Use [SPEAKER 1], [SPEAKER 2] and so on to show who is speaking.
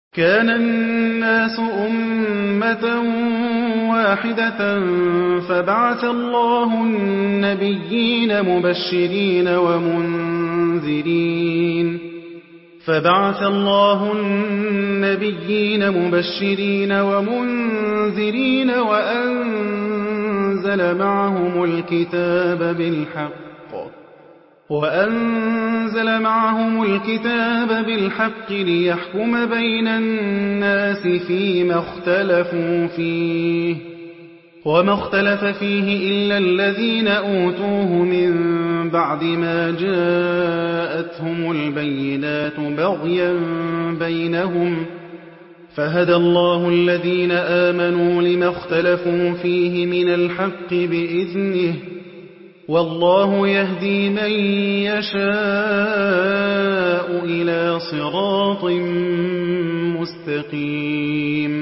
[SPEAKER 1] كَانَ النَّاسُ أُمَّةً وَاحِدَةً فَبَعَثَ اللَّهُ النَّبِيِّينَ مُبَشِّرِينَ وَمُنذِرِينَ وَأَنزَلَ مَعَهُمُ الْكِتَابَ بِالْحَقِّ لِيَحْكُمَ بَيْنَ النَّاسِ فِيمَا اخْتَلَفُوا فِيهِ ۚ وَمَا اخْتَلَفَ فِيهِ إِلَّا الَّذِينَ أُوتُوهُ مِن بَعْدِ مَا جَاءَتْهُمُ الْبَيِّنَاتُ بَغْيًا بَيْنَهُمْ ۖ فَهَدَى اللَّهُ الَّذِينَ آمَنُوا لِمَا اخْتَلَفُوا فِيهِ مِنَ الْحَقِّ بِإِذْنِهِ ۗ وَاللَّهُ يَهْدِي مَن يَشَاءُ إِلَىٰ صِرَاطٍ مُّسْتَقِيمٍ